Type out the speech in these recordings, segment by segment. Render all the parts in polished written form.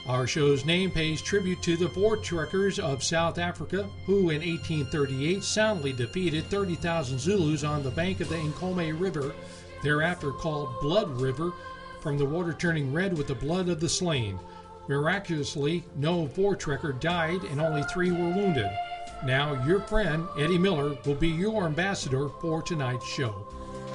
Our show's name pays tribute to the Voortrekkers of South Africa, who in 1838 soundly defeated 30,000 Zulus on the bank of the Nkomo River, thereafter called Blood River, from the water turning red with the blood of the slain. Miraculously, no Voortrekker died and only 3 were wounded. Now, your friend, Eddie Miller, will be your ambassador for tonight's show.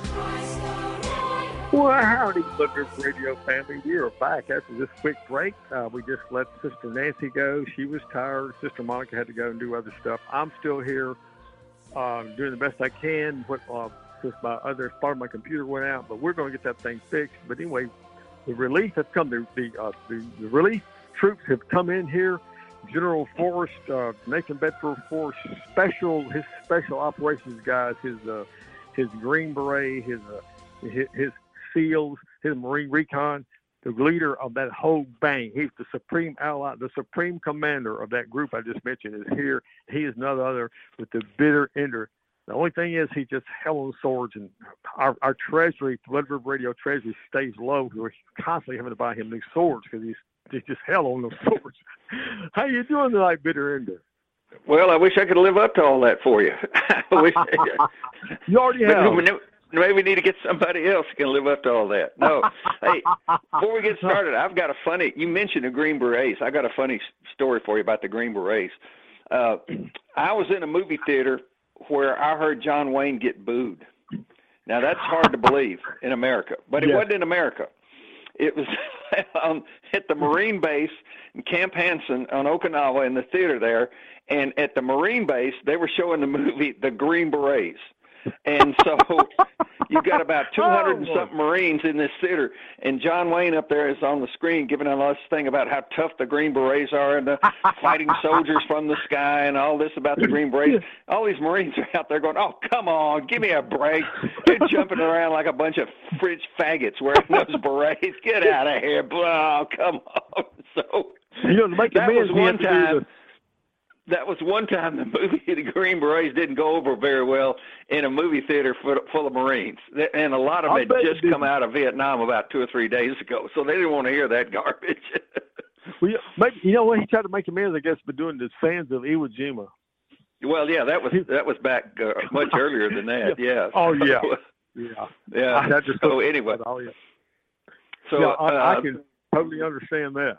Well, howdy, Blood River Radio family. We are back after this quick break. We just let Sister Nancy go. She was tired. Sister Monica had to go and do other stuff. I'm still here doing the best I can. Since my other part of my computer went out, but we're going to get that thing fixed. But anyway, the relief has come. The relief troops have come in here. General Forrest, Nathan Bedford Forrest, his special operations guys, his Green Beret, his SEALs, his Marine Recon, the leader of that whole bang. He's the supreme ally, the supreme commander of that group I just mentioned is here. He is none other with the bitter ender. The only thing is he just hell on swords, and our treasury, Blood River Radio treasury, stays low. We're constantly having to buy him new swords because he's just hell on those swords. How you doing tonight, bitter ender? Well, I wish I could live up to all that for you. You already have. Maybe we need to get somebody else who can live up to all that. No. Hey, before we get started, I've got you mentioned the Green Berets. I got a funny story for you about the Green Berets. I was in a movie theater where I heard John Wayne get booed. Now, that's hard to believe in America, but it wasn't in America. It was at the Marine base in Camp Hansen on Okinawa in the theater there, and at the Marine base, they were showing the movie The Green Berets. And so you've got about 200 and something Marines in this theater, and John Wayne up there is on the screen giving us this thing about how tough the Green Berets are and the fighting soldiers from the sky and all this about the Green Berets. All these Marines are out there going, oh, come on, give me a break. They're jumping around like a bunch of fridge faggots wearing those berets. Get out of here. Oh, come on. So that was one time the movie The Green Berets didn't go over very well in a movie theater full of Marines. And a lot of them had just come out of Vietnam about 2 or 3 days ago, so they didn't want to hear that garbage. Well, maybe, you know what? He tried to make amends, I guess, by doing the Sands of Iwo Jima. Well, yeah, that was back much earlier than that, yeah. Oh, yeah. Yeah. So anyway. So I can totally understand that.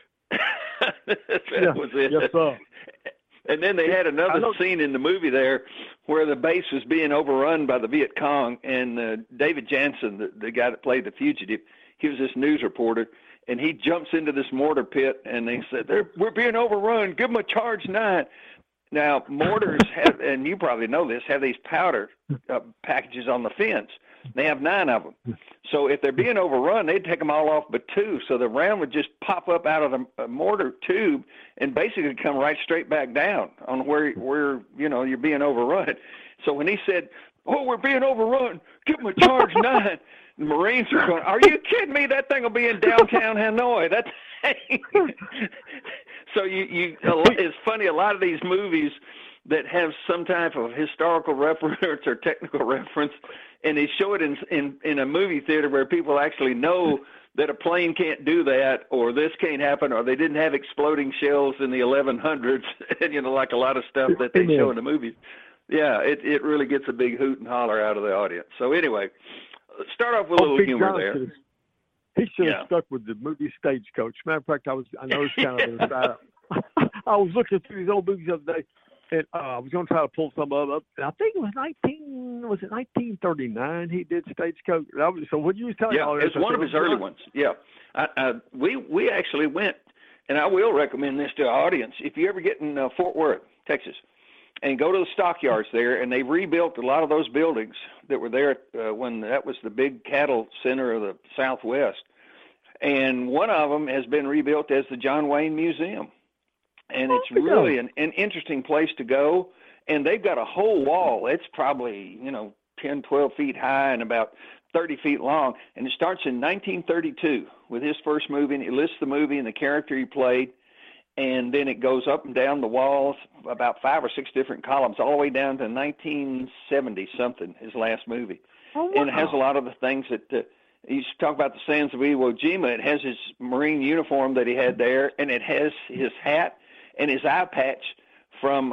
That was it. Yes, sir. And then they had another scene in the movie there where the base was being overrun by the Viet Cong, and David Jansen, the guy that played the fugitive, he was this news reporter, and he jumps into this mortar pit, and they said, we're being overrun, give them a charge 9. Now, mortars have, and you probably know this, have these powder packages on the fence. They have 9 of them. So if they're being overrun, they'd take them all off but 2. So the round would just pop up out of the mortar tube and basically come right straight back down on where you're being overrun. So when he said, oh, we're being overrun, give them a charge 9, the Marines are going, are you kidding me? That thing will be in downtown Hanoi. That thing. So it's funny, a lot of these movies that have some type of historical reference or technical reference, and they show it in a movie theater where people actually know that a plane can't do that, or this can't happen, or they didn't have exploding shells in the 1100s, like a lot of stuff that they show in the movies. Yeah, it really gets a big hoot and holler out of the audience. So anyway, let's start off with a little humor there. He should have stuck with the movie Stagecoach. Matter of fact, I know it's kind of an aside. I was looking through these old movies the other day, and I was going to try to pull some of them up. And I think it was 1939 he did Stagecoach? So when you was telling all this, it's one of his early ones. Yeah. We actually went, and I will recommend this to the audience. If you ever get in Fort Worth, Texas, and go to the stockyards there, and they rebuilt a lot of those buildings that were there when that was the big cattle center of the Southwest. And one of them has been rebuilt as the John Wayne Museum. And it's really an interesting place to go. And they've got a whole wall. It's probably, 10, 12 feet high and about 30 feet long. And it starts in 1932 with his first movie. And it lists the movie and the character he played. And then it goes up and down the walls, about 5 or 6 different columns, all the way down to 1970-something, his last movie. Oh, wow. And it has a lot of the things that You used to talk about the sands of Iwo Jima. It has his Marine uniform that he had there, and it has his hat and his eye patch from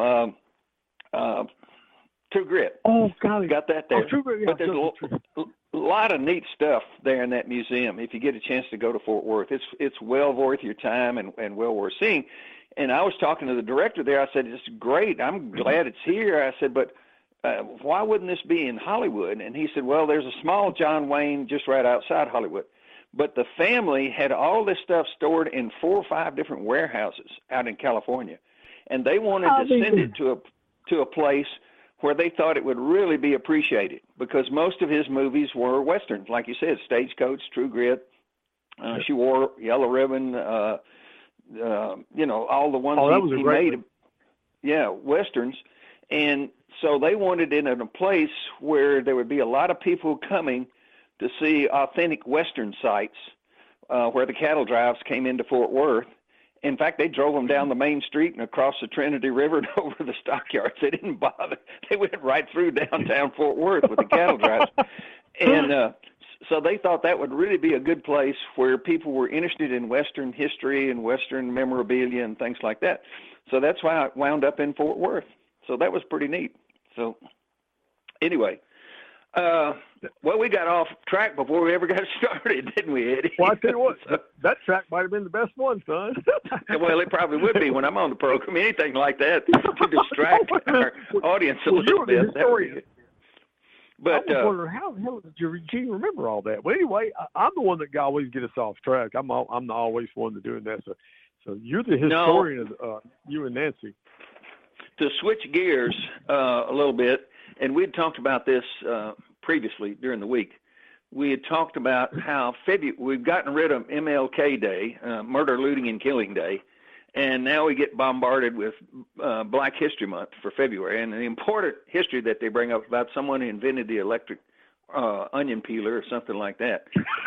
True Grit. Oh, God. Got that there. Oh, True Grit, yeah. But there's a lot of neat stuff there in that museum. If you get a chance to go to Fort Worth, it's well worth your time and well worth seeing. And I was talking to the director there. I said, it's great. I'm glad it's here. I said, but why wouldn't this be in Hollywood? And he said, well, there's a small John Wayne just right outside Hollywood. But the family had all this stuff stored in 4 or 5 different warehouses out in California. And they wanted to send it to a place where they thought it would really be appreciated, because most of his movies were Westerns, like you said, Stagecoach, True Grit, She Wore Yellow Ribbon, all the ones he made. Yeah, Westerns. And so they wanted it in a place where there would be a lot of people coming to see authentic Western sites, where the cattle drives came into Fort Worth. In fact, they drove them down the main street and across the Trinity River and over the stockyards. They didn't bother. They went right through downtown Fort Worth with the cattle drives. And so they thought that would really be a good place where people were interested in Western history and Western memorabilia and things like that. So that's why I wound up in Fort Worth. So that was pretty neat. So anyway, well, we got off track before we ever got started, didn't we, Eddie? Well, I tell you what, that track might have been the best one, son. Well, it probably would be when I'm on the program. Anything like that to distract our audience a little bit. But I was wondering, how the hell did Eugene remember all that? But anyway, I'm the one that always get us off track. I'm always one to doing that. So you're the historian of you and Nancy. To switch gears a little bit, and we'd talked about this previously during the week. We had talked about how we've gotten rid of MLK Day, Murder, Looting, and Killing Day, and now we get bombarded with Black History Month for February, and the important history that they bring up about someone who invented the electric onion peeler or something like that.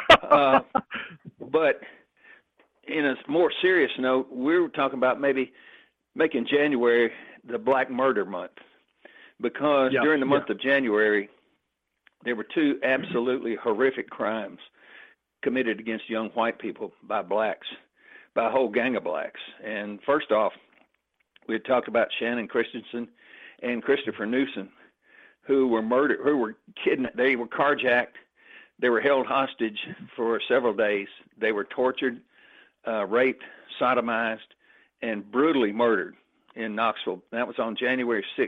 But in a more serious note, we were talking about maybe making January the Black Murder Month, because during the month of January, there were 2 absolutely horrific crimes committed against young white people by blacks, by a whole gang of blacks. And first off, we had talked about Shannon Christensen and Christopher Newsom, who were murdered, who were kidnapped. They were carjacked. They were held hostage for several days. They were tortured, raped, sodomized, and brutally murdered in Knoxville. That was on January 6th,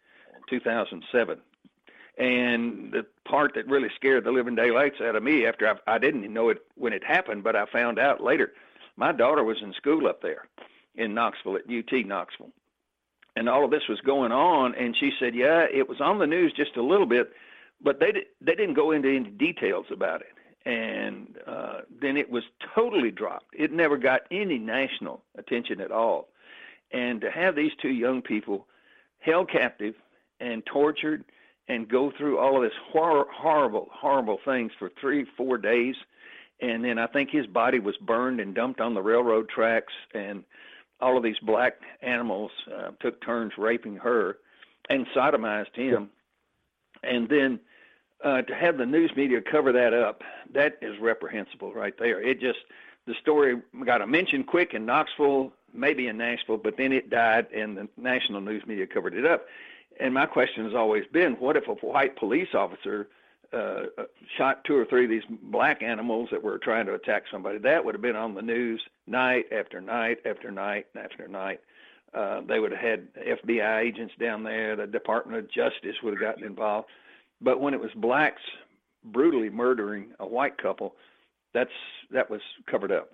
2007. And the part that really scared the living daylights out of me, after I didn't know it when it happened, but I found out later, my daughter was in school up there in Knoxville, at UT Knoxville. And all of this was going on, and she said, yeah, it was on the news just a little bit, but they didn't go into any details about it. And then it was totally dropped. It never got any national attention at all. And to have these 2 young people held captive and tortured and go through all of this horrible, horrible things for 3-4 days, and then I think his body was burned and dumped on the railroad tracks, and all of these black animals took turns raping her and sodomized him. And then to have the news media cover that up, that is reprehensible right there. The story got a mention quick in Knoxville, maybe in Nashville, but then it died, and the national news media covered it up. And my question has always been, what if a white police officer shot 2 or 3 of these black animals that were trying to attack somebody? That would have been on the news night after night after night after night. They would have had FBI agents down there. The Department of Justice would have gotten involved. But when it was blacks brutally murdering a white couple, that was covered up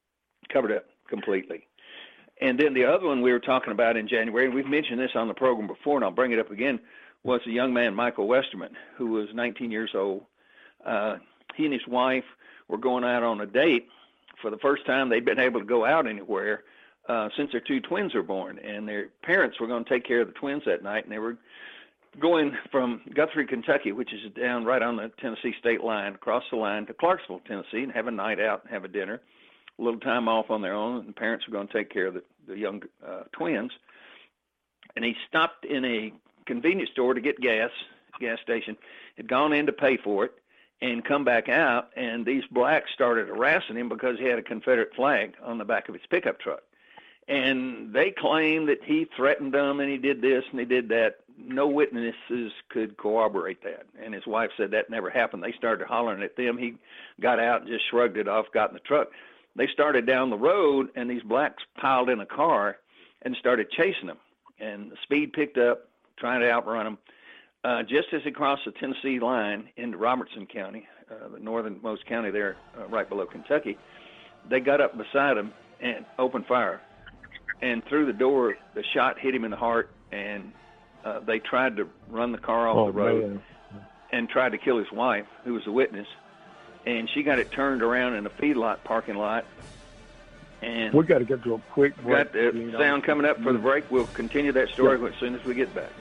completely. And then the other one we were talking about in January, and we've mentioned this on the program before, and I'll bring it up again, was a young man, Michael Westerman, who was 19 years old. He and his wife were going out on a date. For the first time they'd been able to go out anywhere since their 2 twins were born. And their parents were going to take care of the twins that night, and they were going from Guthrie, Kentucky, which is down right on the Tennessee state line, across the line to Clarksville, Tennessee, and have a night out and have a dinner. A little time off on their own, and the parents were going to take care of the young twins. And he stopped in a convenience store to get gas station, had gone in to pay for it, and come back out, and these blacks started harassing him because he had a Confederate flag on the back of his pickup truck. And they claimed that he threatened them and he did this and he did that. No witnesses could corroborate that. And his wife said that never happened. They started hollering at them. He got out and just shrugged it off, got in the truck. They started down the road, and these blacks piled in a car and started chasing them. And the speed picked up, trying to outrun them. Just as he crossed the Tennessee line into Robertson County, the northernmost county there, right below Kentucky, they got up beside him and opened fire. And through the door, the shot hit him in the heart, and they tried to run the car off the road and tried to kill his wife, who was a witness. And she got it turned around in a feedlot parking lot. And we got to get to a quick break. Got the sound coming up for the break. We'll continue that story as soon as we get back.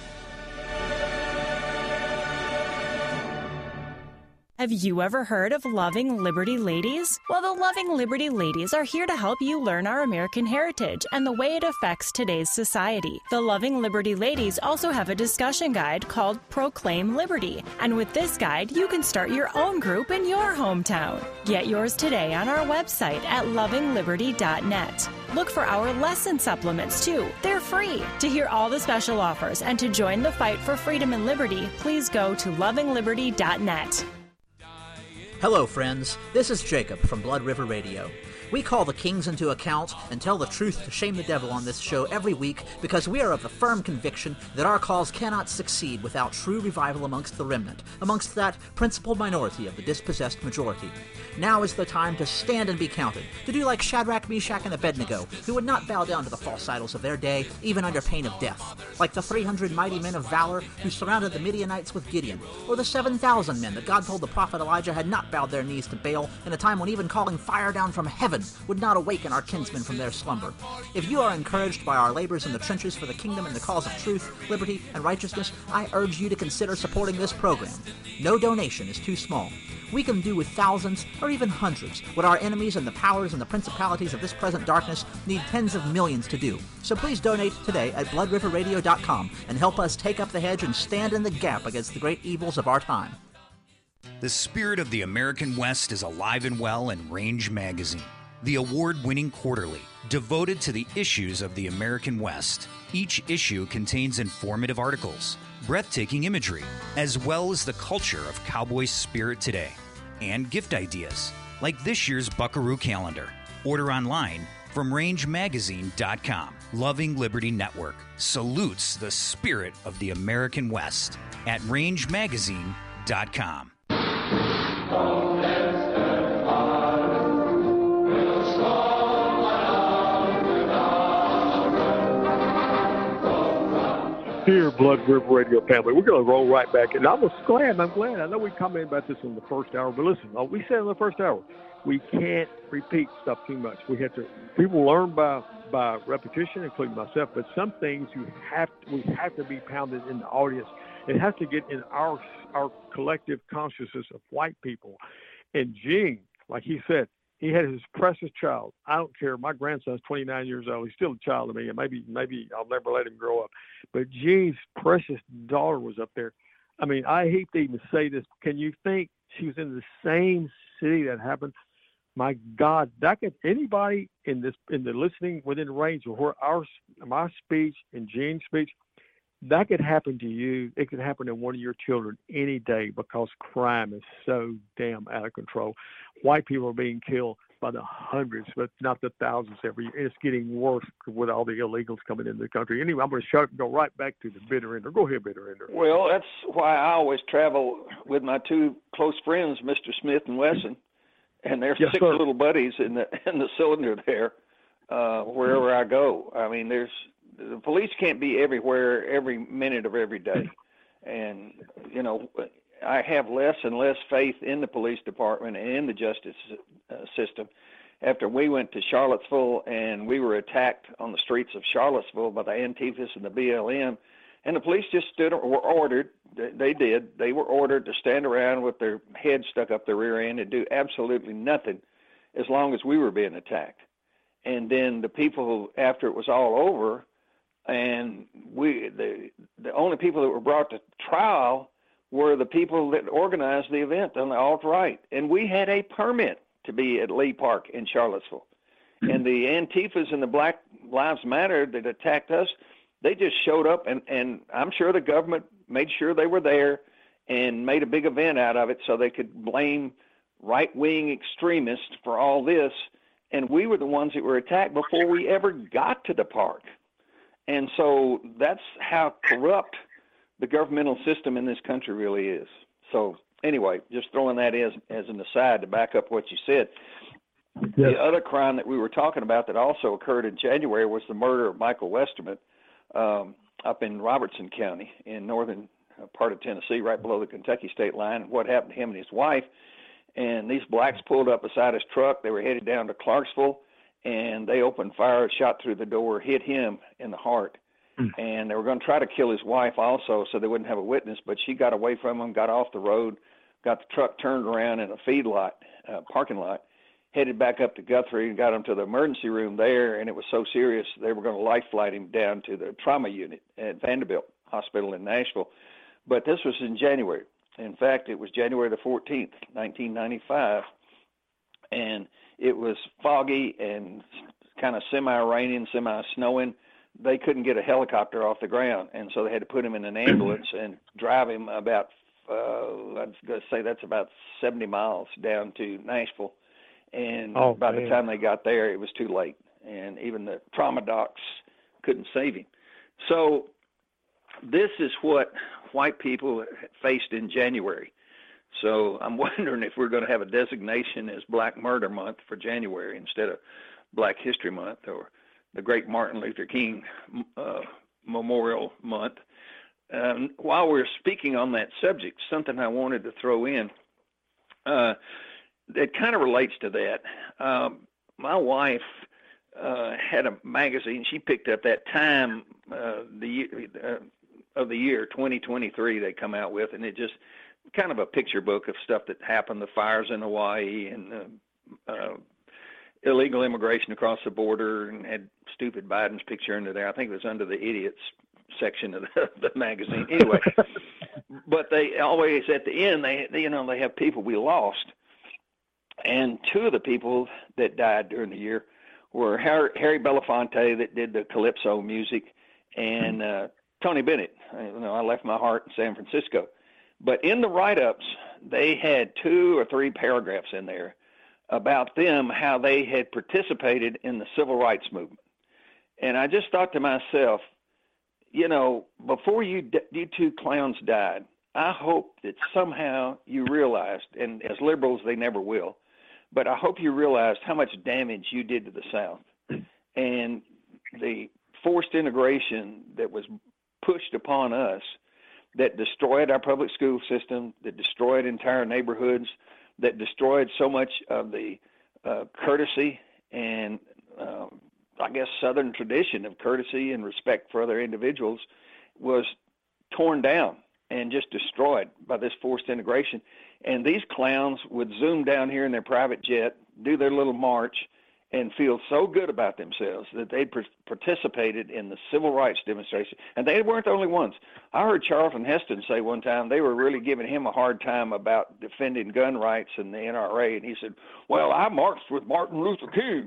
Have you ever heard of Loving Liberty Ladies? Well, the Loving Liberty Ladies are here to help you learn our American heritage and the way it affects today's society. The Loving Liberty Ladies also have a discussion guide called Proclaim Liberty. And with this guide, you can start your own group in your hometown. Get yours today on our website at lovingliberty.net. Look for our lesson supplements, too. They're free. To hear all the special offers and to join the fight for freedom and liberty, please go to lovingliberty.net. Hello, friends. This is Jacob from Blood River Radio. We call the kings into account and tell the truth to shame the devil on this show every week because we are of the firm conviction that our cause cannot succeed without true revival amongst the remnant, amongst that principal minority of the dispossessed majority. Now is the time to stand and be counted, to do like Shadrach, Meshach, and Abednego, who would not bow down to the false idols of their day, even under pain of death, like the 300 mighty men of valor who surrounded the Midianites with Gideon, or the 7,000 men that God told the prophet Elijah had not bowed their knees to Baal in a time when even calling fire down from heaven would not awaken our kinsmen from their slumber. If you are encouraged by our labors in the trenches for the kingdom and the cause of truth, liberty, and righteousness, I urge you to consider supporting this program. No donation is too small. We can do with thousands or even hundreds what our enemies and the powers and the principalities of this present darkness need tens of millions to do. So please donate today at bloodriverradio.com and help us take up the hedge and stand in the gap against the great evils of our time. The spirit of the American West is alive and well in Range Magazine, the award-winning quarterly devoted to the issues of the American West. Each issue contains informative articles, breathtaking imagery, as well as the culture of cowboy spirit today, and gift ideas, like this year's Buckaroo calendar. Order online from rangemagazine.com. Loving Liberty Network salutes the spirit of the American West at rangemagazine.com. Dear Blood River Radio family, we're going to roll right back. And I'm glad. I know we commented about this in the first hour, but listen, we said in the first hour, we can't repeat stuff too much. We have to. People learn by repetition, including myself. But some things we have to be pounded in the audience. It has to get in our collective consciousness of white people. And Gene, like he said, he had his precious child. I don't care. My grandson's 29 years old. He's still a child to me, and maybe I'll never let him grow up. But Gene's precious daughter was up there. I mean, I hate to even say this. Can you think she was in the same city that happened? My God, that could anybody in the listening within range of where my speech and Gene's speech, that could happen to you. It could happen to one of your children any day because crime is so damn out of control. White people are being killed by the hundreds, but not the thousands every year. It's getting worse with all the illegals coming into the country. Anyway, I'm going to shut up and go right back to the bitter ender. Go ahead, bitter ender. Well, that's why I always travel with my two close friends, Mr. Smith and Wesson, and their six little buddies in the cylinder there, wherever I go. I mean, the police can't be everywhere every minute of every day. And, I have less and less faith in the police department and in the justice system after we went to Charlottesville and we were attacked on the streets of Charlottesville by the Antifas and the BLM. And the police just were ordered. They were ordered to stand around with their heads stuck up their rear end and do absolutely nothing as long as we were being attacked. And then the people, after it was all over, and the only people that were brought to trial were the people that organized the event on the alt-right. And we had a permit to be at Lee Park in Charlottesville. And the Antifas and the Black Lives Matter that attacked us, they just showed up, and I'm sure the government made sure they were there and made a big event out of it so they could blame right-wing extremists for all this. And we were the ones that were attacked before we ever got to the park. And so that's how corrupt the governmental system in this country really is. So anyway, just throwing that as an aside to back up what you said. Yes. The other crime that we were talking about that also occurred in January was the murder of Michael Westerman up in Robertson County in northern part of Tennessee, right below the Kentucky state line. And what happened to him and his wife, and these blacks pulled up beside his truck. They were headed down to Clarksville, and they opened fire, shot through the door, hit him in the heart. And they were going to try to kill his wife also so they wouldn't have a witness, but she got away from him, got off the road, got the truck turned around in a feedlot, parking lot, headed back up to Guthrie and got him to the emergency room there, and it was so serious they were going to life flight him down to the trauma unit at Vanderbilt Hospital in Nashville. But this was in January. In fact, it was January the 14th, 1995, and it was foggy and kind of semi-raining, semi-snowing. They couldn't get a helicopter off the ground, and so they had to put him in an ambulance and drive him about, I'd say that's about 70 miles down to Nashville. And by the time they got there, it was too late, and even the trauma docs couldn't save him. So this is what white people faced in January. So I'm wondering if we're going to have a designation as Black Murder Month for January instead of Black History Month or the Great Martin Luther King Memorial Month. While we're speaking on that subject, something I wanted to throw in that kind of relates to that. My wife had a magazine. She picked up that Time of the year 2023 they come out with, and it just kind of a picture book of stuff that happened, the fires in Hawaii and illegal immigration across the border, and had stupid Biden's picture under there. I think it was under the idiots section of the magazine. Anyway, but they always at the end they have people we lost, and two of the people that died during the year were Harry Belafonte that did the calypso music, and Tony Bennett. I left my heart in San Francisco. But in the write-ups, they had 2 or 3 paragraphs in there about them, how they had participated in the civil rights movement. And I just thought to myself, before you two clowns died, I hope that somehow you realized, and as liberals they never will, but I hope you realized how much damage you did to the South and the forced integration that was pushed upon us that destroyed our public school system, that destroyed entire neighborhoods, that destroyed so much of the courtesy and, I guess, Southern tradition of courtesy and respect for other individuals was torn down and just destroyed by this forced integration. And these clowns would zoom down here in their private jet, do their little march, and feel so good about themselves that they participated in the civil rights demonstration. And they weren't the only ones. I heard Charlton Heston say one time they were really giving him a hard time about defending gun rights and the NRA. And he said, well, I marched with Martin Luther King.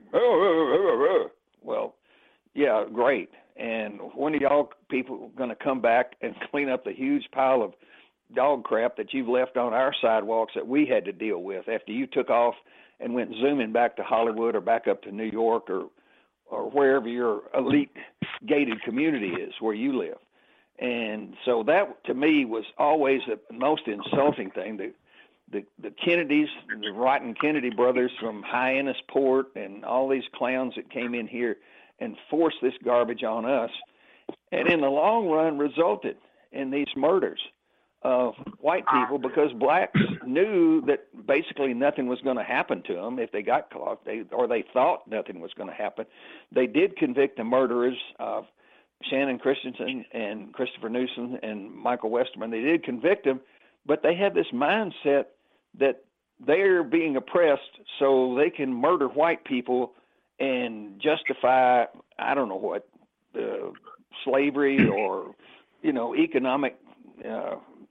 Well, yeah, great. And when are y'all people going to come back and clean up the huge pile of dog crap that you've left on our sidewalks that we had to deal with after you took off and went zooming back to Hollywood or back up to New York or wherever your elite gated community is where you live? And so that, to me, was always the most insulting thing. The Kennedys, the rotten Kennedy brothers from Hyannisport and all these clowns that came in here and forced this garbage on us, and in the long run resulted in these murders of white people because blacks knew that basically nothing was going to happen to them if they got caught, or they thought nothing was going to happen. They did convict the murderers of Shannon Christensen and Christopher Newsom and Michael Westerman. They did convict them, but they had this mindset that they're being oppressed so they can murder white people and justify, I don't know what, slavery or, economic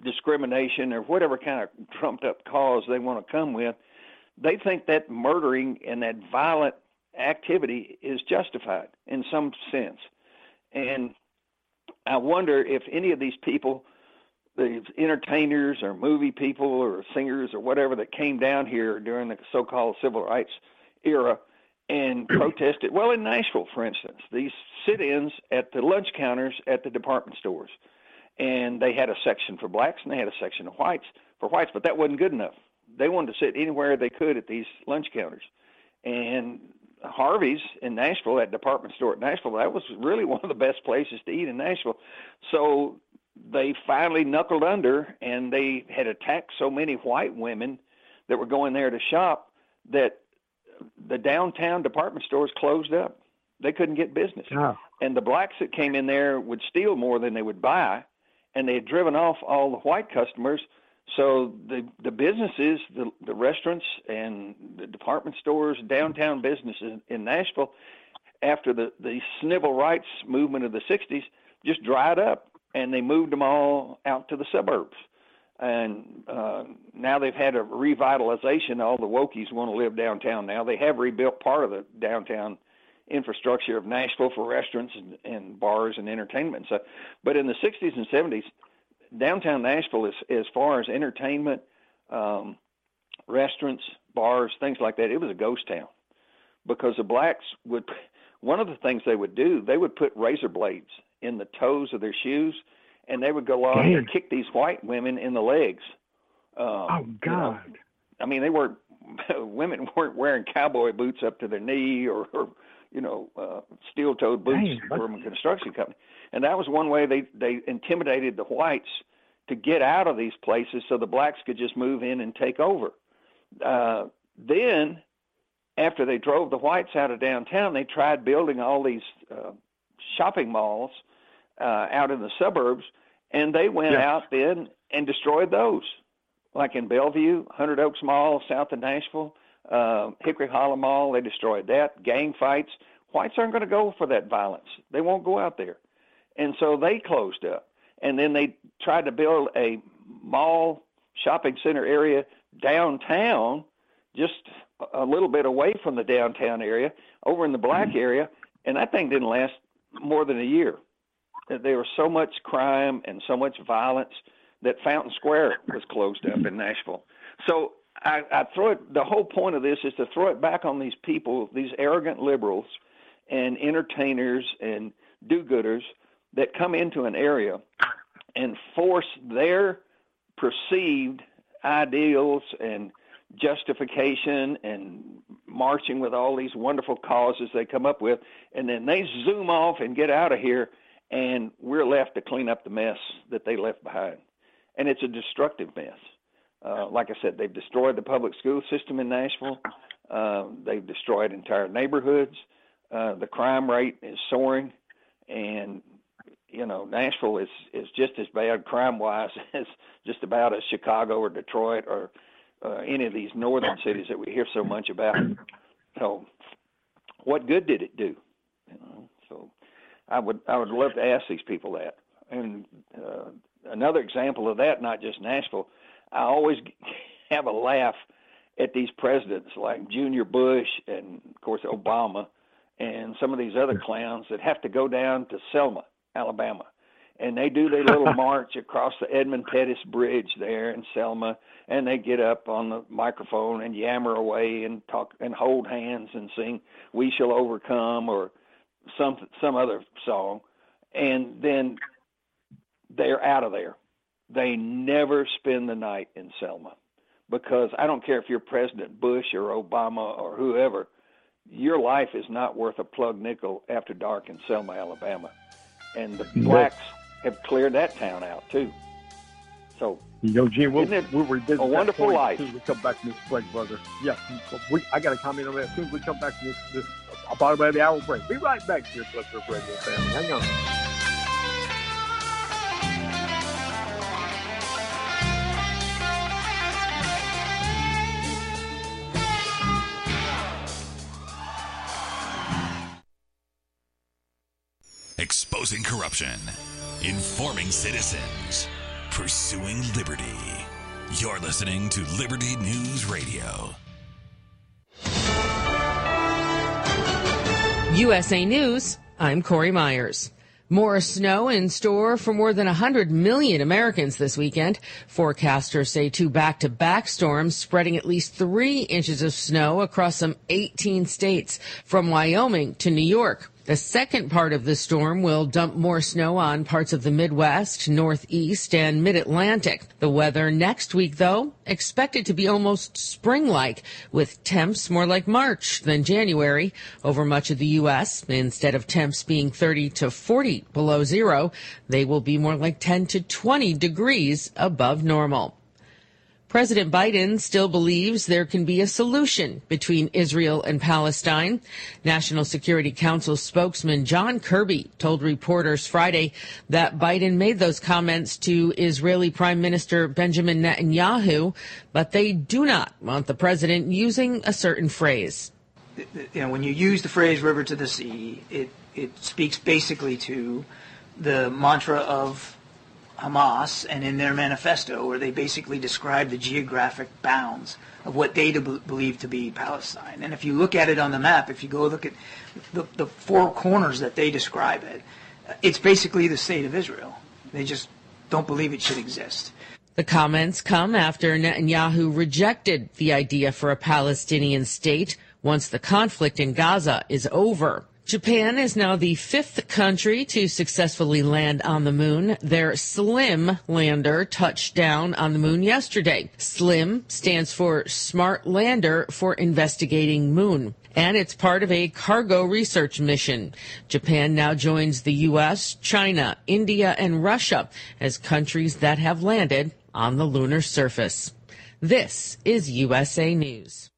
discrimination or whatever kind of trumped up cause they want to come with, they think that murdering and that violent activity is justified in some sense. And I wonder if any of these people, these entertainers or movie people or singers or whatever that came down here during the so-called civil rights era and protested, well, in Nashville, for instance, these sit-ins at the lunch counters at the department stores. And they had a section for blacks and they had a section for whites, but that wasn't good enough. They wanted to sit anywhere they could at these lunch counters. And Harvey's in Nashville, that department store at Nashville, that was really one of the best places to eat in Nashville. So they finally knuckled under, and they had attacked so many white women that were going there to shop that the downtown department stores closed up. They couldn't get business. Oh. And the blacks that came in there would steal more than they would buy, and they had driven off all the white customers. So the businesses, the restaurants and the department stores, downtown businesses in Nashville, after the civil rights movement of the 60s, just dried up, and they moved them all out to the suburbs. And now they've had a revitalization. All the wokies want to live downtown now. They have rebuilt part of the downtown infrastructure of Nashville for restaurants and bars and entertainment and stuff. But in the 60s and 70s, downtown Nashville, as far as entertainment, restaurants, bars, things like that, it was a ghost town, because the blacks would, one of the things they would do, they would put razor blades in the toes of their shoes, and they would go out and kick these white women in the legs. Oh, God. You know, I mean, women weren't wearing cowboy boots up to their knee or steel-toed boots from a construction company. And that was one way they intimidated the whites to get out of these places so the blacks could just move in and take over. Then, after they drove the whites out of downtown, they tried building all these shopping malls out in the suburbs, and they went out then and destroyed those, like in Bellevue, 100 Oaks Mall, south of Nashville, Hickory Hollow Mall. They destroyed that. Gang fights. Whites aren't going to go for that violence. They won't go out there. And so they closed up. And then they tried to build a mall shopping center area downtown, just a little bit away from the downtown area, over in the black area, and that thing didn't last more than a year. There was so much crime and so much violence that Fountain Square was closed up in Nashville. So I throw it, the whole point of this is to throw it back on these people, these arrogant liberals and entertainers and do-gooders that come into an area and force their perceived ideals and justification and marching with all these wonderful causes they come up with, and then they zoom off and get out of here, and we're left to clean up the mess that they left behind. And it's a destructive mess. Like I said, they've destroyed the public school system in Nashville. They've destroyed entire neighborhoods. The crime rate is soaring, and Nashville is just as bad crime-wise as just about as Chicago or Detroit or any of these northern cities that we hear so much about. So, what good did it do? So, I would love to ask these people that. And another example of that, not just Nashville, I always have a laugh at these presidents like Junior Bush and, of course, Obama and some of these other clowns that have to go down to Selma, Alabama. And they do their little march across the Edmund Pettus Bridge there in Selma, and they get up on the microphone and yammer away and talk and hold hands and sing "We Shall Overcome" or some other song, and then they're out of there. They never spend the night in Selma, because I don't care if you're President Bush or Obama or whoever, your life is not worth a plug nickel after dark in Selma, Alabama. And the blacks have cleared that town out too. So, Gene, we'll revisit a wonderful life. As soon as we come back from this break, brother. Yeah, I got a comment on that. As soon as we come back from this about the hour break. Be right back to your Blood River Radio family. Hang on. Exposing corruption, informing citizens, pursuing liberty. You're listening to Liberty News Radio. USA News, I'm Corey Myers. More snow in store for more than 100 million Americans this weekend. Forecasters say two back-to-back storms spreading at least 3 inches of snow across some 18 states, from Wyoming to New York. The second part of the storm will dump more snow on parts of the Midwest, Northeast, and Mid-Atlantic. The weather next week, though, expected to be almost spring-like, with temps more like March than January over much of the U.S. Instead of temps being 30 to 40 below zero, they will be more like 10 to 20 degrees above normal. President Biden still believes there can be a solution between Israel and Palestine. National Security Council spokesman John Kirby told reporters Friday that Biden made those comments to Israeli Prime Minister Benjamin Netanyahu, but they do not want the president using a certain phrase. When you use the phrase river to the sea, it speaks basically to the mantra of Hamas and in their manifesto, where they basically describe the geographic bounds of what they believe to be Palestine. And if you look at it on the map, if you go look at the four corners that they describe it, it's basically the state of Israel. They just don't believe it should exist. The comments come after Netanyahu rejected the idea for a Palestinian state once the conflict in Gaza is over. Japan is now the 5th country to successfully land on the moon. Their SLIM lander touched down on the moon yesterday. SLIM stands for Smart Lander for Investigating Moon, and it's part of a cargo research mission. Japan now joins the U.S., China, India, and Russia as countries that have landed on the lunar surface. This is USA News.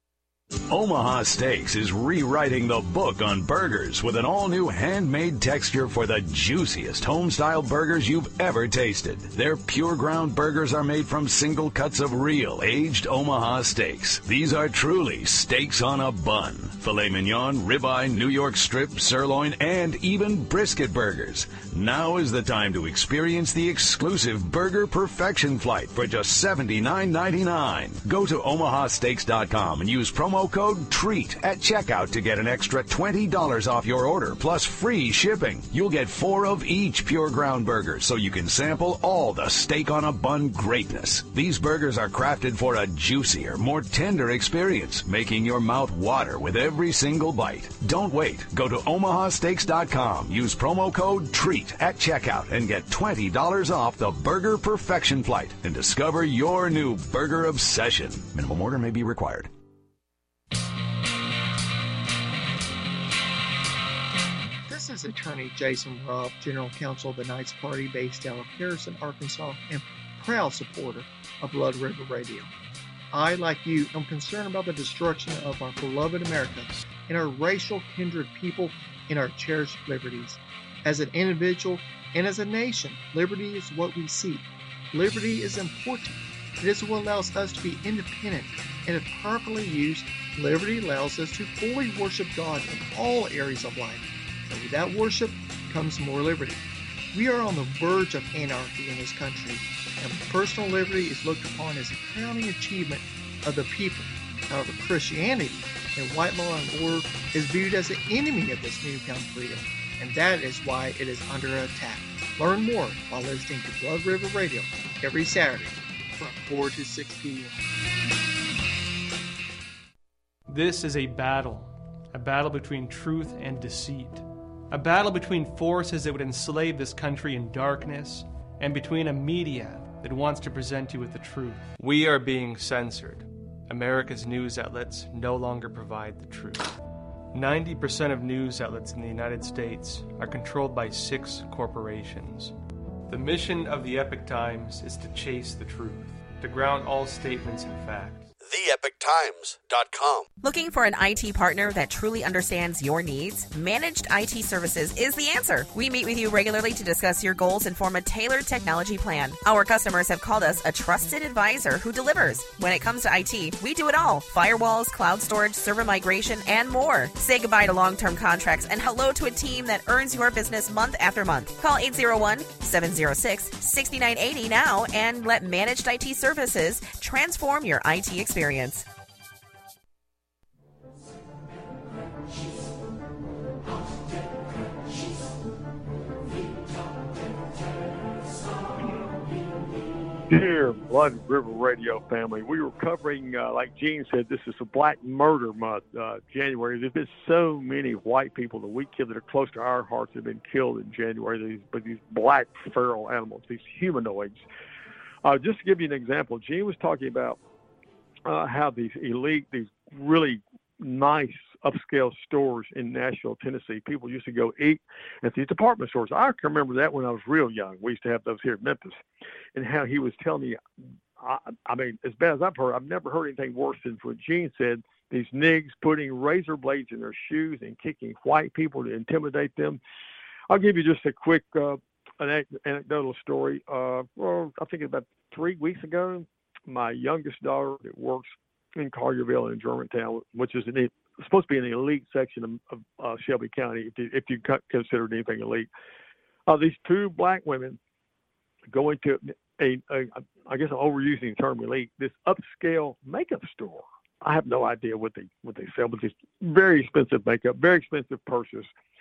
Omaha Steaks is rewriting the book on burgers with an all-new handmade texture for the juiciest home-style burgers you've ever tasted. Their pure ground burgers are made from single cuts of real aged Omaha steaks. These are truly steaks on a bun. Filet mignon, ribeye, New York strip, sirloin, and even brisket burgers. Now is the time to experience the exclusive Burger Perfection Flight for just $79.99. Go to omahasteaks.com and use promo code TREAT at checkout to get an extra $20 off your order, plus free shipping. You'll get 4 of each pure ground burger, so you can sample all the steak on a bun greatness. These burgers are crafted for a juicier, more tender experience, making your mouth water with every single bite. Don't wait. Go to omahasteaks.com. Use promo code TREAT at checkout and get $20 off the Burger Perfection Flight and discover your new burger obsession. Minimum order may be required. This is Attorney Jason Ruff, General Counsel of the Knights Party based out of Harrison, Arkansas, and proud supporter of Blood River Radio. I, like you, am concerned about the destruction of our beloved America and our racial kindred people and our cherished liberties. As an individual and as a nation, liberty is what we seek. Liberty is important. It is what allows us to be independent, and if properly used, liberty allows us to fully worship God in all areas of life. And with that worship comes more liberty. We are on the verge of anarchy in this country, and personal liberty is looked upon as a crowning achievement of the people. However, Christianity and white law and order is viewed as the enemy of this newfound freedom, and that is why it is under attack. Learn more by listening to Blood River Radio every Saturday from 4 to 6 p.m. This is a battle between truth and deceit, a battle between forces that would enslave this country in darkness, and between a media that wants to present you with the truth. We are being censored. America's news outlets no longer provide the truth. 90% of news outlets in the United States are controlled by 6 corporations. The mission of the Epoch Times is to chase the truth, to ground all statements in fact. theepictimes.com. Looking for an IT partner that truly understands your needs? Managed IT Services is the answer. We meet with you regularly to discuss your goals and form a tailored technology plan. Our customers have called us a trusted advisor who delivers. When it comes to IT, we do it all. Firewalls, cloud storage, server migration, and more. Say goodbye to long-term contracts and hello to a team that earns your business month after month. Call 801-706-6980 now and let Managed IT Services transform your IT experience. Dear Blood River Radio family, we were covering, like Gene said, this is a Black Murder Month, January. There's been so many white people that we kill that are close to our hearts have been killed in January. These black feral animals, these humanoids. Just to give you an example, Gene was talking about how these really nice upscale stores in Nashville, Tennessee, people used to go eat at these department stores. I can remember that when I was real young. We used to have those here in Memphis. And how he was telling me, I mean, as bad as I've heard, I've never heard anything worse than what Gene said, these niggas putting razor blades in their shoes and kicking white people to intimidate them. I'll give you just a quick anecdotal story. Well, I think about 3 weeks ago, my youngest daughter that works in Collierville in Germantown, which is supposed to be an elite section of Shelby County, if you consider anything elite. These two black women go into I guess I'm overusing the term elite, this upscale makeup store. I have no idea what they sell, but it's very expensive makeup, very expensive purses.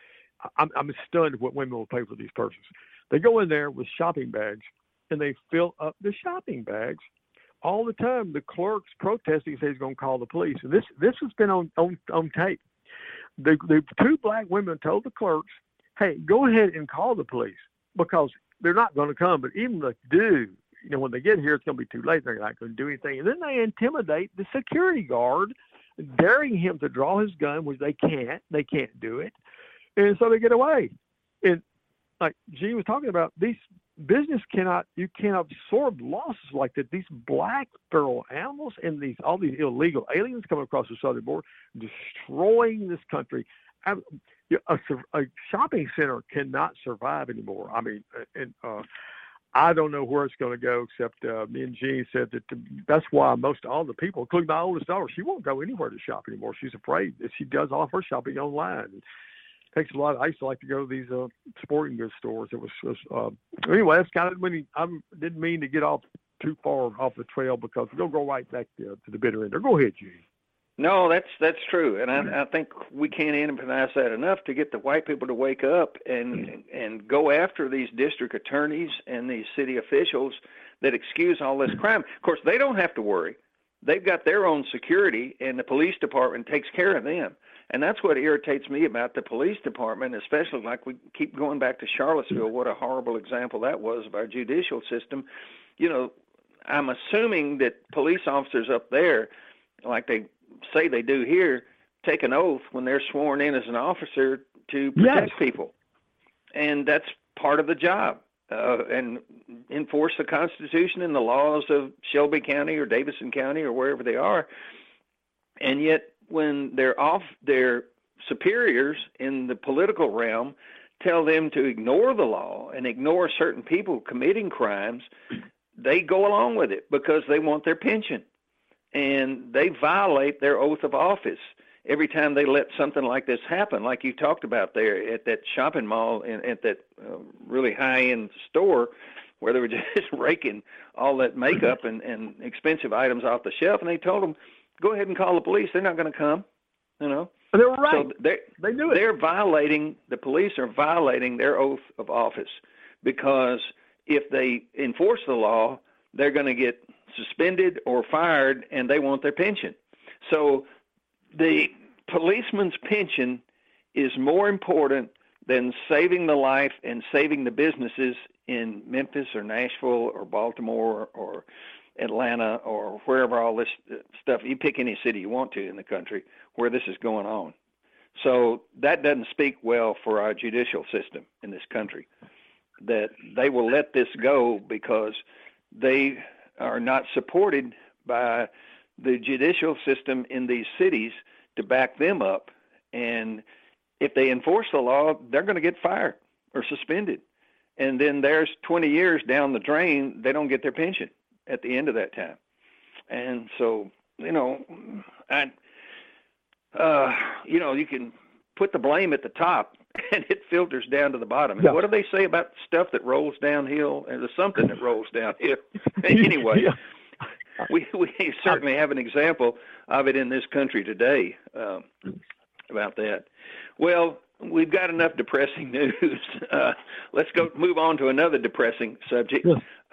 I'm stunned at what women will pay for these purses. They go in there with shopping bags, and they fill up the shopping bags. All the time, the clerk's protesting, says he's going to call the police. And this has been on tape. The two black women told the clerks, hey, go ahead and call the police because they're not going to come. But even if they do, when they get here, it's going to be too late. They're not going to do anything. And then they intimidate the security guard, daring him to draw his gun, which they can't. They can't do it. And so they get away. And like Gene was talking about, these business you cannot absorb losses like that. These black feral animals and all these illegal aliens coming across the southern border, destroying this country. A shopping center cannot survive anymore. I mean, I don't know where it's going to go, except me and Gene said that that's why all the people, including my oldest daughter, she won't go anywhere to shop anymore. She's afraid that she does all of her shopping online. Takes a lot. I used to like to go to these sporting goods stores. It was anyway. That's kind of when I didn't mean to get off too far off the trail because we'll go right back to the bitter end. Go ahead, Gene. No, that's true, and I think we can't emphasize that enough to get the white people to wake up and go after these district attorneys and these city officials that excuse all this crime. Of course, they don't have to worry. They've got their own security, and the police department takes care of them. And that's what irritates me about the police department, especially like we keep going back to Charlottesville. What a horrible example that was of our judicial system. I'm assuming that police officers up there, like they say they do here, take an oath when they're sworn in as an officer to protect people. And that's part of the job. And enforce the Constitution and the laws of Shelby County or Davidson County or wherever they are. And yet, when they're off, their superiors in the political realm tell them to ignore the law and ignore certain people committing crimes, they go along with it because they want their pension. And they violate their oath of office every time they let something like this happen, like you talked about there at that shopping mall and at that really high-end store where they were just raking all that makeup and expensive items off the shelf. And they told them, go ahead and call the police. They're not going to come, They were right. So they knew it. The police are violating their oath of office because if they enforce the law, they're going to get suspended or fired, and they want their pension. So the policeman's pension is more important than saving the life and saving the businesses in Memphis or Nashville or Baltimore or Atlanta or wherever all this stuff, you pick any city you want to in the country where this is going on. So that doesn't speak well for our judicial system in this country, that they will let this go because they are not supported by the judicial system in these cities to back them up. And if they enforce the law, they're going to get fired or suspended. And then there's 20 years down the drain, they don't get their pension at the end of that time. And so, you know, you can put the blame at the top and it filters down to the bottom. And what do they say about stuff that rolls downhill? And there's something that rolls downhill. Anyway, we certainly have an example of it in this country today about that. Well, we've got enough depressing news. Let's move on to another depressing subject.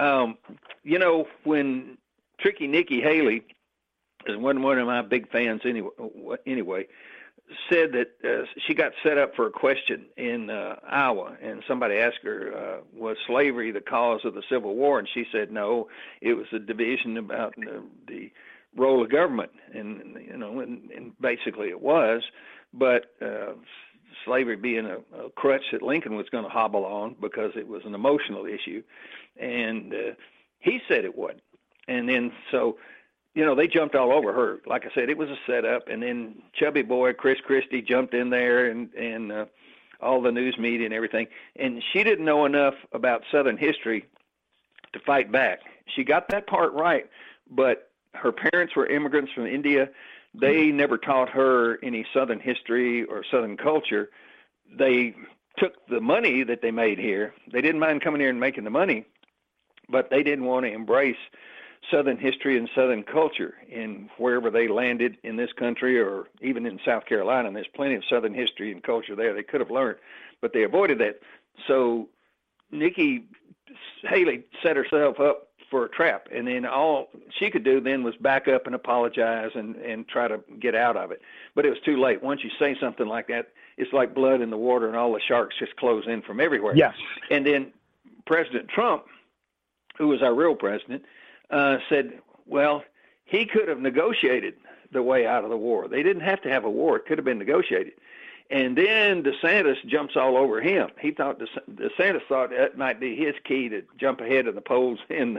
You know, when Tricky Nikki Haley, one of my big fans anyway, said that she got set up for a question in Iowa, and somebody asked her, was slavery the cause of the Civil War? And she said, no, it was a division about the role of government. And, you know, and basically it was, but slavery being a crutch that Lincoln was going to hobble on because it was an emotional issue. And he said it wasn't. And then so, you know, they jumped all over her. Like I said, it was a setup. And then chubby boy Chris Christie jumped in there and all the news media and everything. And she didn't know enough about Southern history to fight back. She got that part right, but her parents were immigrants from India. They never taught her any Southern history or Southern culture. They took the money that they made here. They didn't mind coming here and making the money, but they didn't want to embrace Southern history and Southern culture in wherever they landed in this country or even in South Carolina. And there's plenty of Southern history and culture there they could have learned, but they avoided that. So Nikki Haley set herself up for a trap, and then all she could do then was back up and apologize and try to get out of it. But it was too late. Once you say something like that, it's like blood in the water, and all the sharks just close in from everywhere. Yes. And then President Trump, who was our real president, said, well, he could have negotiated the way out of the war. They didn't have to have a war. It could have been negotiated. And then DeSantis jumps all over him. He thought DeSantis thought that might be his key to jump ahead of the polls in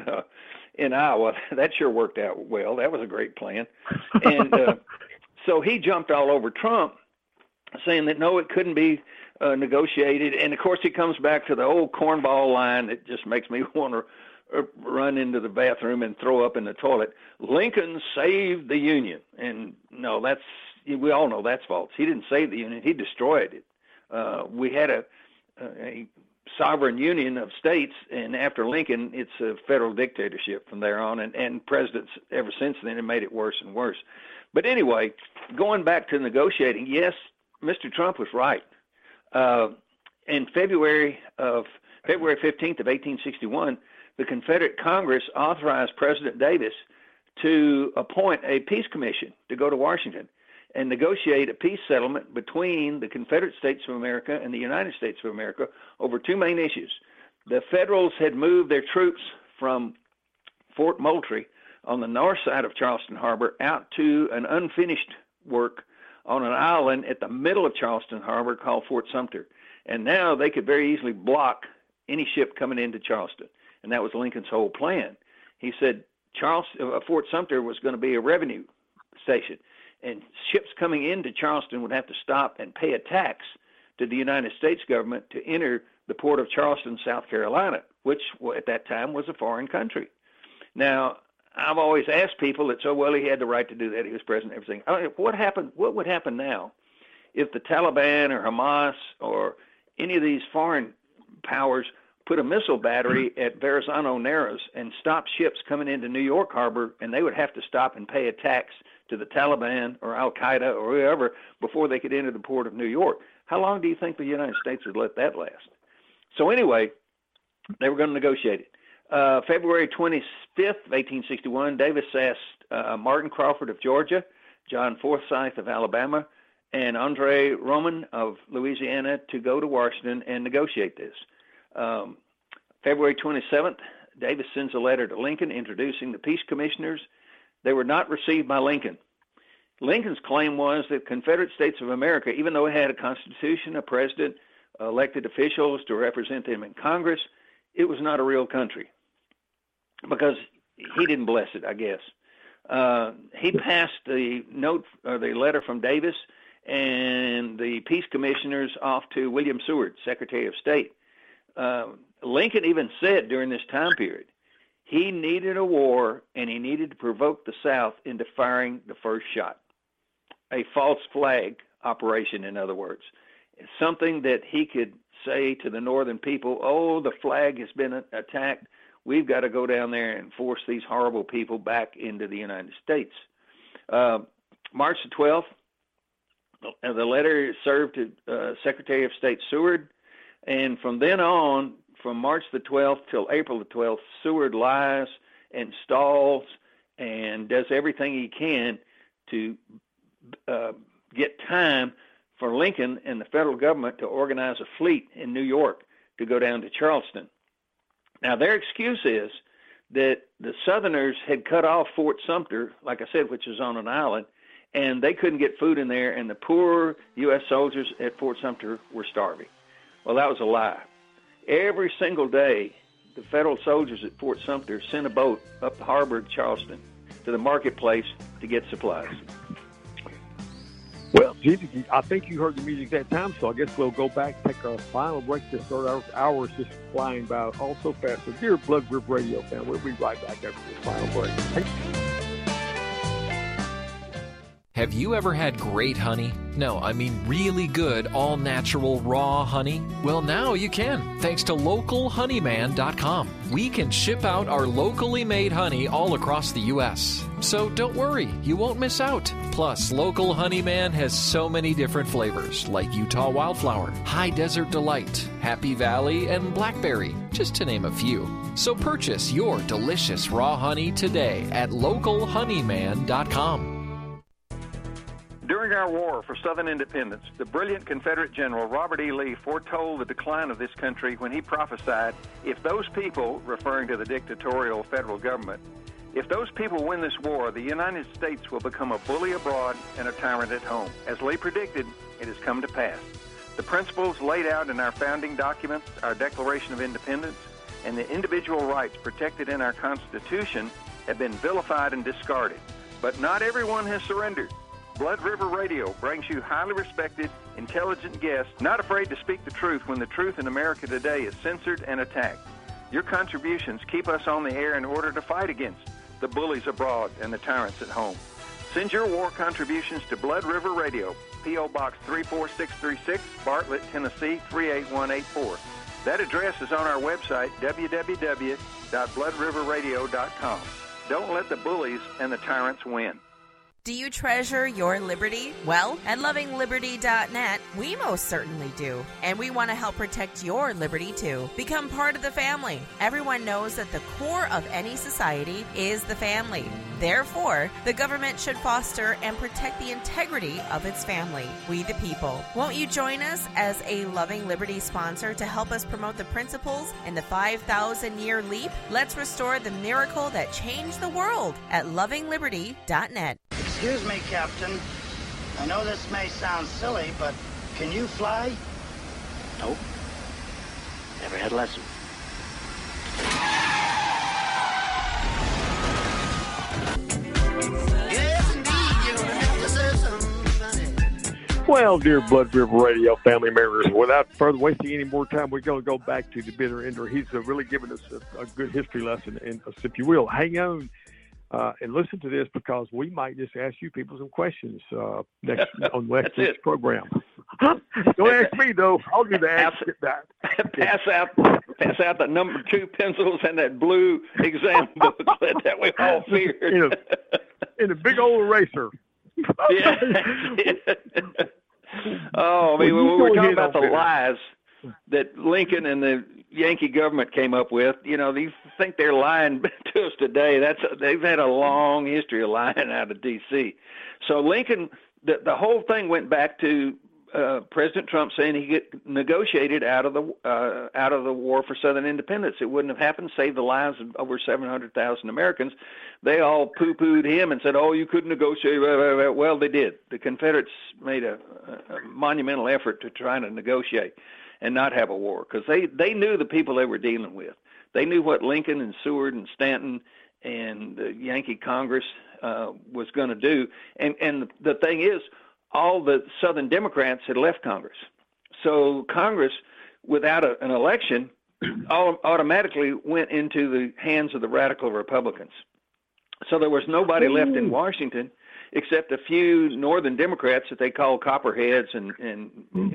Iowa. That sure worked out well. That was a great plan. And so he jumped all over Trump, saying that, no, it couldn't be negotiated. And, of course, he comes back to the old cornball line that just makes me want to run into the bathroom and throw up in the toilet. Lincoln saved the Union. And, no, we all know that's false. He didn't save the Union. He destroyed it. We had a sovereign union of states, and after Lincoln, it's a federal dictatorship from there on, and presidents ever since then have made it worse and worse. But anyway, going back to negotiating, yes, Mr. Trump was right. In February 15th of 1861, the Confederate Congress authorized President Davis to appoint a peace commission to go to Washington and negotiate a peace settlement between the Confederate States of America and the United States of America over two main issues. The Federals had moved their troops from Fort Moultrie on the north side of Charleston Harbor out to an unfinished work on an island at the middle of Charleston Harbor called Fort Sumter. And now they could very easily block any ship coming into Charleston. And that was Lincoln's whole plan. He said Fort Sumter was going to be a revenue station, and ships coming into Charleston would have to stop and pay a tax to the United States government to enter the port of Charleston, South Carolina, which at that time was a foreign country. Now, I've always asked people that, so, well, he had the right to do that. He was president and everything. What would happen now if the Taliban or Hamas or any of these foreign powers put a missile battery at Verrazano Narrows and stop ships coming into New York Harbor, and they would have to stop and pay a tax to the Taliban or Al-Qaeda or whoever before they could enter the port of New York? How long do you think the United States would let that last? So anyway, they were going to negotiate it. February 25th, 1861, Davis asked Martin Crawford of Georgia, John Forsyth of Alabama, and Andre Roman of Louisiana to go to Washington and negotiate this. February 27th, Davis sends a letter to Lincoln introducing the peace commissioners. They were not received by Lincoln. Lincoln's claim was that Confederate States of America, even though it had a constitution, a president, elected officials to represent them in Congress, it was not a real country because he didn't bless it, I guess. he passed the note or the letter from Davis and the peace commissioners off to William Seward, Secretary of State. Lincoln even said during this time period, he needed a war and he needed to provoke the South into firing the first shot. A false flag operation, in other words. It's something that he could say to the Northern people, oh, the flag has been attacked. We've got to go down there and force these horrible people back into the United States. March the 12th, the letter is served to Secretary of State Seward, and from then on, from March the 12th till April the 12th, Seward lies and stalls and does everything he can to get time for Lincoln and the federal government to organize a fleet in New York to go down to Charleston. Now, their excuse is that the Southerners had cut off Fort Sumter, like I said, which is on an island, and they couldn't get food in there, and the poor U.S. soldiers at Fort Sumter were starving. Well, that was a lie. Every single day, the federal soldiers at Fort Sumter sent a boat up the harbor of Charleston to the marketplace to get supplies. Well, Gigi, I think you heard the music that time, so I guess we'll go back, take our final break. This third hour is just flying by all so fast. So, dear Blood River Radio fan, we'll be right back after this final break. Have you ever had great honey? No, I mean really good, all-natural, raw honey? Well, now you can, thanks to LocalHoneyman.com. We can ship out our locally made honey all across the U.S. So don't worry, you won't miss out. Plus, Local Honeyman has so many different flavors, like Utah Wildflower, High Desert Delight, Happy Valley, and Blackberry, just to name a few. So purchase your delicious raw honey today at LocalHoneyman.com. During our war for Southern independence, the brilliant Confederate General Robert E. Lee foretold the decline of this country when he prophesied, if those people, referring to the dictatorial federal government, if those people win this war, the United States will become a bully abroad and a tyrant at home. As Lee predicted, it has come to pass. The principles laid out in our founding documents, our Declaration of Independence, and the individual rights protected in our Constitution have been vilified and discarded. But not everyone has surrendered. Blood River Radio brings you highly respected, intelligent guests, not afraid to speak the truth when the truth in America today is censored and attacked. Your contributions keep us on the air in order to fight against the bullies abroad and the tyrants at home. Send your war contributions to Blood River Radio, P.O. Box 34636, Bartlett, Tennessee 38184. That address is on our website, www.bloodriverradio.com. Don't let the bullies and the tyrants win. Do you treasure your liberty? Well, at lovingliberty.net, we most certainly do. And we want to help protect your liberty, too. Become part of the family. Everyone knows that the core of any society is the family. Therefore, the government should foster and protect the integrity of its family, we the people. Won't you join us as a Loving Liberty sponsor to help us promote the principles in the 5,000-year leap? Let's restore the miracle that changed the world at lovingliberty.net. Excuse me, Captain. I know this may sound silly, but can you fly? Nope. Never had a lesson. Well, dear Blood River Radio family members, without further wasting any more time, we're going to go back to the bitter ender. He's really given us a good history lesson. And if you will, hang on and listen to this, because we might just ask you people some questions next on next week's program. Don't ask me, though. I'll do that. Pass out the number 2 pencils and that blue exam booklet that we all feared. In a big old eraser. Yeah. Oh, I mean, when we were talking about the lies that Lincoln and the Yankee government came up with, you know, you think they're lying to us today. They've had a long history of lying out of D.C. So Lincoln, the whole thing went back to President Trump saying he negotiated out of the war for Southern independence. It wouldn't have happened, saved the lives of over 700,000 Americans. They all poo-pooed him and said, "Oh, you couldn't negotiate." Well, they did. The Confederates made a monumental effort to try to negotiate and not have a war, because they knew the people they were dealing with. They knew what Lincoln and Seward and Stanton and the Yankee Congress was going to do. And the thing is, all the Southern Democrats had left Congress. So Congress, without an election, automatically went into the hands of the radical Republicans. So there was nobody left in Washington except a few Northern Democrats that they call copperheads and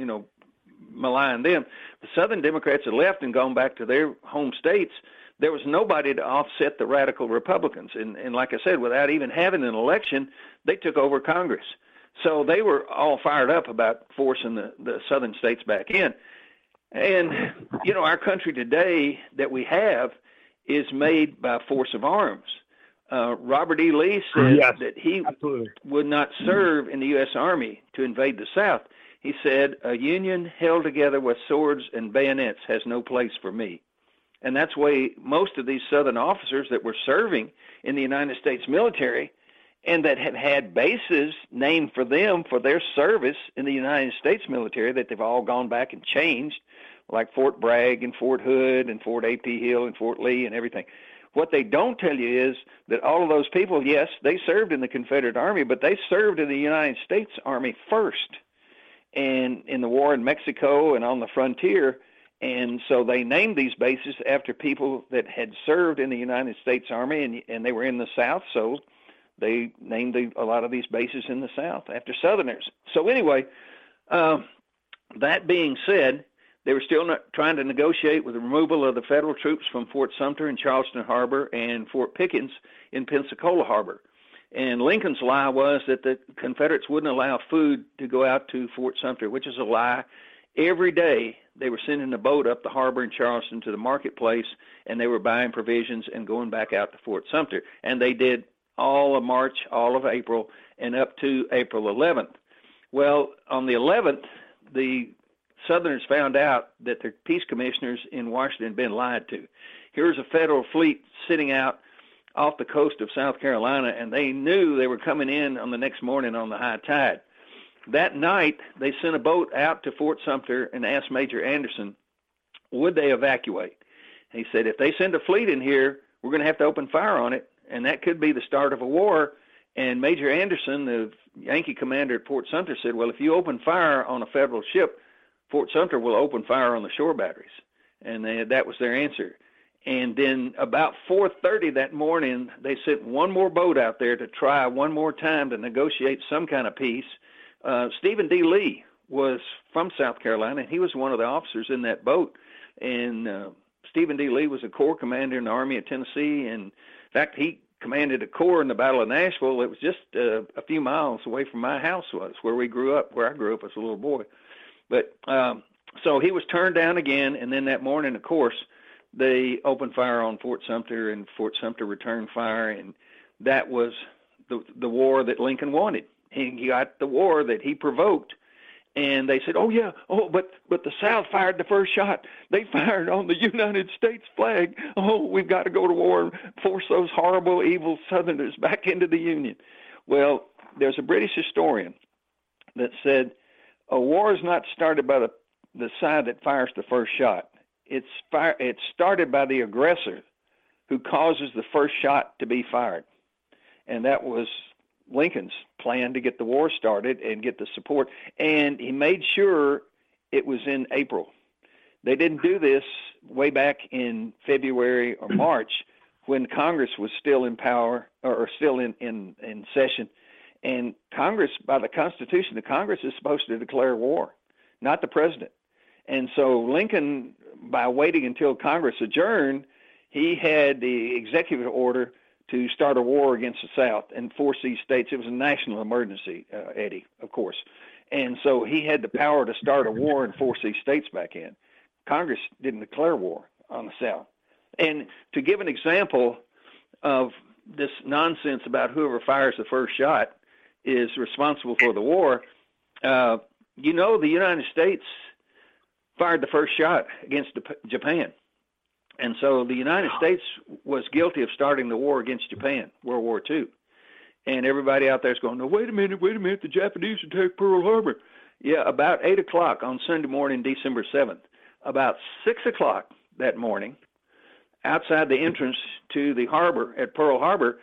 malign them. The Southern Democrats had left and gone back to their home states. There was nobody to offset the radical Republicans. And like I said, without even having an election, they took over Congress. So they were all fired up about forcing the southern states back in. And, our country today that we have is made by force of arms. Robert E. Lee said that he would not serve in the U.S. Army to invade the South. He said, a union held together with swords and bayonets has no place for me. And that's why most of these Southern officers that were serving in the United States military and that have had bases named for them for their service in the United States military that they've all gone back and changed, like Fort Bragg and Fort Hood and Fort A.P. Hill and Fort Lee and everything. What they don't tell you is that all of those people, yes, they served in the Confederate Army, but they served in the United States Army first, and in the war in Mexico and on the frontier. And so they named these bases after people that had served in the United States Army, and they were in the South, so they named a lot of these bases in the South after Southerners. So anyway, that being said, they were still not trying to negotiate with the removal of the federal troops from Fort Sumter in Charleston Harbor and Fort Pickens in Pensacola Harbor. And Lincoln's lie was that the Confederates wouldn't allow food to go out to Fort Sumter, which is a lie. Every day they were sending a boat up the harbor in Charleston to the marketplace, and they were buying provisions and going back out to Fort Sumter. And they did all of March, all of April, and up to April 11th. Well, on the 11th, the Southerners found out that their peace commissioners in Washington had been lied to. Here's a federal fleet sitting out off the coast of South Carolina, and they knew they were coming in on the next morning on the high tide. That night, they sent a boat out to Fort Sumter and asked Major Anderson, would they evacuate? He said, if they send a fleet in here, we're going to have to open fire on it, and that could be the start of a war. And Major Anderson, the Yankee commander at Fort Sumter, said, well, if you open fire on a federal ship, Fort Sumter will open fire on the shore batteries. And that was their answer. And then about 4:30 that morning, they sent one more boat out there to try one more time to negotiate some kind of peace. Stephen D. Lee was from South Carolina, and he was one of the officers in that boat. And Stephen D. Lee was a Corps commander in the Army of Tennessee. And in fact, he commanded a corps in the Battle of Nashville. It was just a few miles away from my house, where we grew up, where I grew up as a little boy. But so he was turned down again, and then that morning, of course, they opened fire on Fort Sumter, and Fort Sumter returned fire, and that was the war that Lincoln wanted. He got the war that he provoked, and they said, but the South fired the first shot. They fired on the United States flag. Oh, we've got to go to war and force those horrible, evil Southerners back into the Union. Well, there's a British historian that said, a war is not started by the side that fires the first shot. It's started by the aggressor who causes the first shot to be fired. And that was Lincoln's plan to get the war started and get the support. And he made sure it was in April. They didn't do this way back in February or March when Congress was still in power or still in session. And Congress, by the Constitution, the Congress is supposed to declare war, not the president. And so Lincoln, by waiting until Congress adjourned, he had the executive order to start a war against the South and force these states. It was a national emergency, Eddie, of course. And so he had the power to start a war and force these states back in. Congress didn't declare war on the South. And to give an example of this nonsense about whoever fires the first shot is responsible for the war, the United States fired the first shot against Japan. And so the United States was guilty of starting the war against Japan, World War II. And everybody out there is going, no, wait a minute, the Japanese attacked Pearl Harbor. Yeah, about 8 o'clock on Sunday morning, December 7th. About 6 o'clock that morning, outside the entrance to the harbor at Pearl Harbor,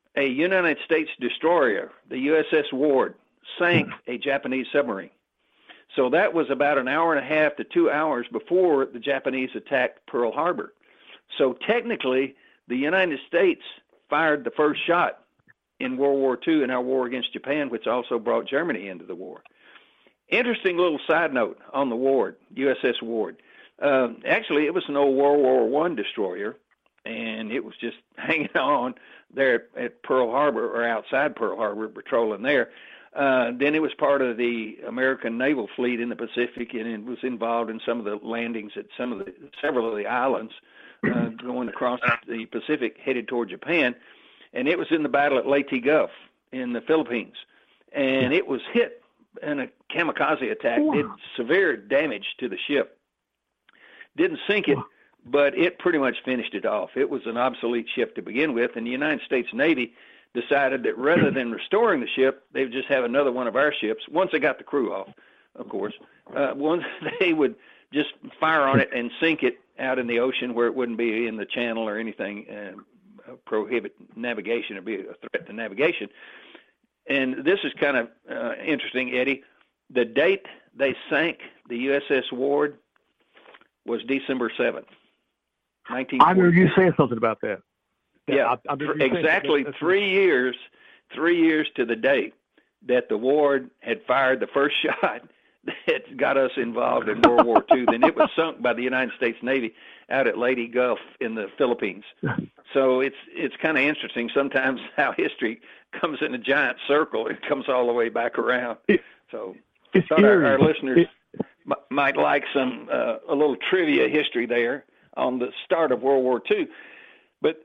a United States destroyer, the USS Ward, sank a Japanese submarine. So that was about an hour and a half to 2 hours before the Japanese attacked Pearl Harbor. So technically, the United States fired the first shot in World War II in our war against Japan, which also brought Germany into the war. Interesting little side note on the Ward, USS Ward. Actually, it was an old World War I destroyer, and it was just hanging on there at Pearl Harbor, or outside Pearl Harbor, patrolling there. Then it was part of the American naval fleet in the Pacific, and it was involved in some of the landings at several of the islands going across the Pacific, headed toward Japan. And it was in the battle at Leyte Gulf in the Philippines, and it was hit in a kamikaze attack. Did severe damage to the ship. Didn't sink it, but it pretty much finished it off. It was an obsolete ship to begin with, and the United States Navy decided that rather than restoring the ship, they would just have another one of our ships. Once they got the crew off, of course, once they would just fire on it and sink it out in the ocean where it wouldn't be in the channel or anything, prohibit navigation or be a threat to navigation. And this is kind of interesting, Eddie. The date they sank the USS Ward was December 7th, 1940. I remember you saying something about that. Yeah, exactly 3 years to the date that the Ward had fired the first shot that got us involved in World War II. Then it was sunk by the United States Navy out at Leyte Gulf in the Philippines. So it's kind of interesting sometimes how history comes in a giant circle. It comes all the way back around. So I thought our listeners might like a little trivia history there on the start of World War II. But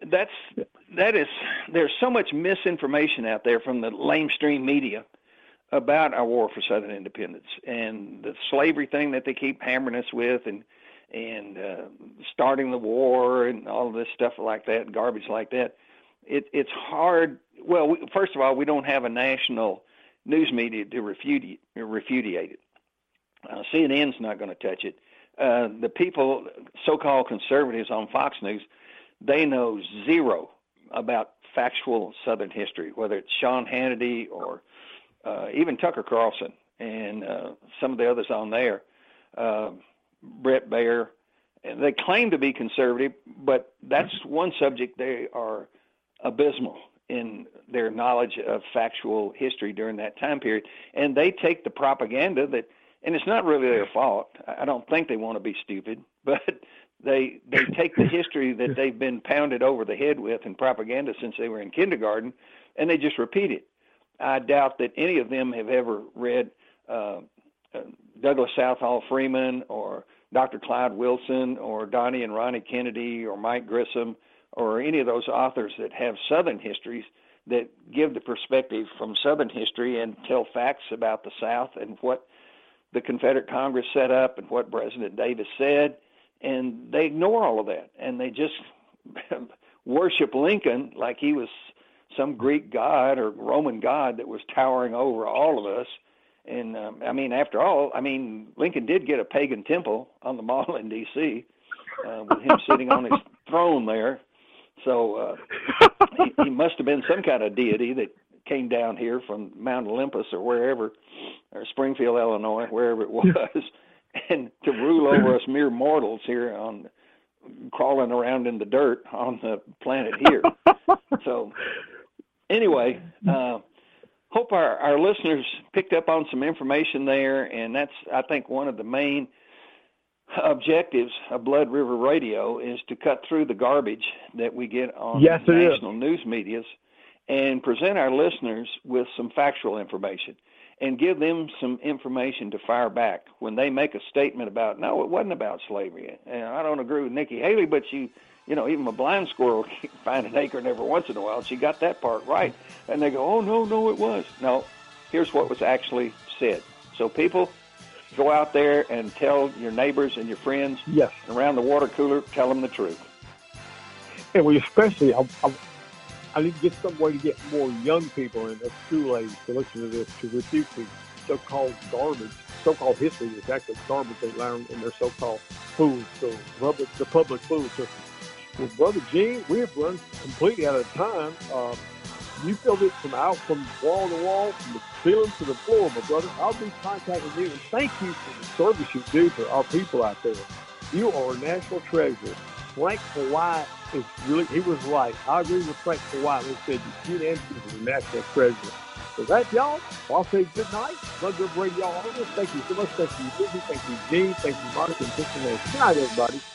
there's so much misinformation out there from the lamestream media about our war for Southern independence and the slavery thing that they keep hammering us with, and starting the war and all of this stuff like that, garbage like that. It's hard. Well, first of all, we don't have a national news media to repudiate it. CNN's not going to touch it. The people, so-called conservatives on Fox News, they know zero about factual Southern history, whether it's Sean Hannity or even Tucker Carlson and some of the others on there, Brett Baer. And they claim to be conservative, but that's one subject they are abysmal in their knowledge of factual history during that time period. And they take the propaganda that, and it's not really their fault. I don't think they want to be stupid, but they take the history that they've been pounded over the head with in propaganda since they were in kindergarten, and they just repeat it. I doubt that any of them have ever read Douglas Southall Freeman or Dr. Clyde Wilson or Donnie and Ronnie Kennedy or Mike Grissom or any of those authors that have Southern histories that give the perspective from Southern history and tell facts about the South and what the Confederate Congress set up and what President Davis said. And they ignore all of that, and they just worship Lincoln like he was some Greek god or Roman god that was towering over all of us. And, after all, Lincoln did get a pagan temple on the Mall in D.C. With him sitting on his throne there. So he must have been some kind of deity that came down here from Mount Olympus or wherever, or Springfield, Illinois, wherever it was, and to rule over us mere mortals here crawling around in the dirt on the planet here. So anyway, hope our listeners picked up on some information there, and that's, I think, one of the main objectives of Blood River Radio is to cut through the garbage that we get on national news medias and present our listeners with some factual information and give them some information to fire back when they make a statement about, no, it wasn't about slavery. And I don't agree with Nikki Haley, but even a blind squirrel can find an acorn every once in a while. She got that part right. And they go, oh, no, it was. No, here's what was actually said. So people, go out there and tell your neighbors and your friends around the water cooler, tell them the truth. And we especially, I need to get some way to get more young people in school age to listen to this, to refute the so-called garbage, so-called history. It's actually garbage they learn in their so-called schools, so the public school system. Well, Brother Gene, we have run completely out of time. you feel this from wall to wall, from the ceiling to the floor, my brother. I'll be contacting you, and thank you for the service you do to our people out there. You are a national treasure. Frank Hawaii is really, he was right. I agree with Frank Hawaii when he said you and Andrews is a national treasure. So that's y'all. I'll say good night. Blood River Radio. Thank you so much. Thank you, Lizzie. Thank you, Gene. Thank you, Monica and Sister Nancy. Good night, everybody.